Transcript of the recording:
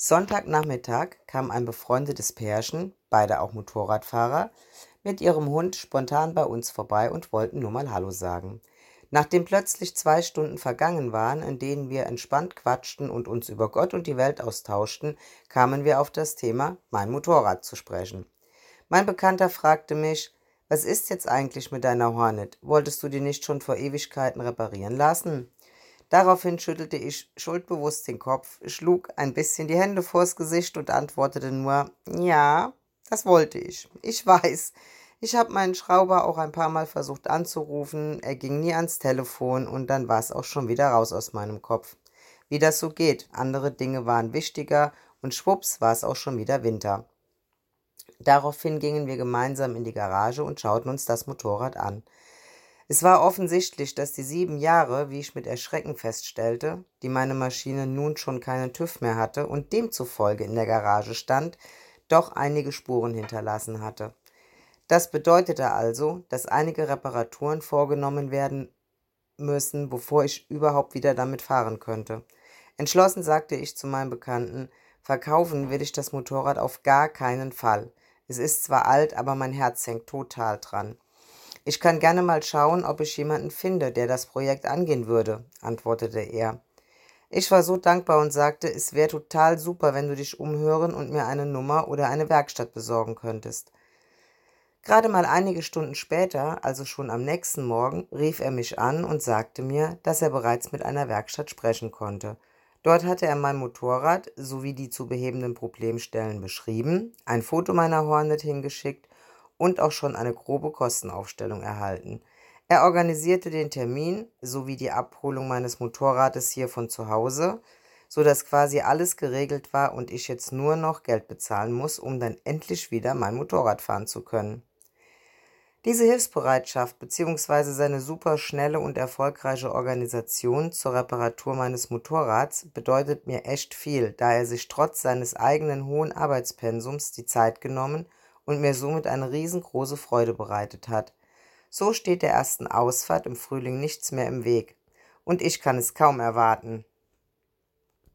Sonntagnachmittag kam ein befreundetes Pärchen, beide auch Motorradfahrer, mit ihrem Hund spontan bei uns vorbei und wollten nur mal Hallo sagen. Nachdem plötzlich 2 Stunden vergangen waren, in denen wir entspannt quatschten und uns über Gott und die Welt austauschten, kamen wir auf das Thema mein Motorrad zu sprechen. Mein Bekannter fragte mich: Was ist jetzt eigentlich mit deiner Hornet? Wolltest du die nicht schon vor Ewigkeiten reparieren lassen? Daraufhin schüttelte ich schuldbewusst den Kopf, schlug ein bisschen die Hände vors Gesicht und antwortete nur: Ja, das wollte ich. Ich weiß. Ich habe meinen Schrauber auch ein paar Mal versucht anzurufen, er ging nie ans Telefon und dann war es auch schon wieder raus aus meinem Kopf. Wie das so geht, andere Dinge waren wichtiger und schwupps war es auch schon wieder Winter. Daraufhin gingen wir gemeinsam in die Garage und schauten uns das Motorrad an. Es war offensichtlich, dass die 7 Jahre, wie ich mit Erschrecken feststellte, die meine Maschine nun schon keinen TÜV mehr hatte und demzufolge in der Garage stand, doch einige Spuren hinterlassen hatte. Das bedeutete also, dass einige Reparaturen vorgenommen werden müssen, bevor ich überhaupt wieder damit fahren könnte. Entschlossen sagte ich zu meinem Bekannten: Verkaufen will ich das Motorrad auf gar keinen Fall. Es ist zwar alt, aber mein Herz hängt total dran. Ich kann gerne mal schauen, ob ich jemanden finde, der das Projekt angehen würde, antwortete er. Ich war so dankbar und sagte, es wäre total super, wenn du dich umhören und mir eine Nummer oder eine Werkstatt besorgen könntest. Gerade mal einige Stunden später, also schon am nächsten Morgen, rief er mich an und sagte mir, dass er bereits mit einer Werkstatt sprechen konnte. Dort hatte er mein Motorrad sowie die zu behebenden Problemstellen beschrieben, ein Foto meiner Hornet hingeschickt und auch schon eine grobe Kostenaufstellung erhalten. Er organisierte den Termin sowie die Abholung meines Motorrades hier von zu Hause, sodass quasi alles geregelt war und ich jetzt nur noch Geld bezahlen muss, um dann endlich wieder mein Motorrad fahren zu können. Diese Hilfsbereitschaft bzw. seine super schnelle und erfolgreiche Organisation zur Reparatur meines Motorrads bedeutet mir echt viel, da er sich trotz seines eigenen hohen Arbeitspensums die Zeit genommen und mir somit eine riesengroße Freude bereitet hat. So steht der ersten Ausfahrt im Frühling nichts mehr im Weg. Und ich kann es kaum erwarten.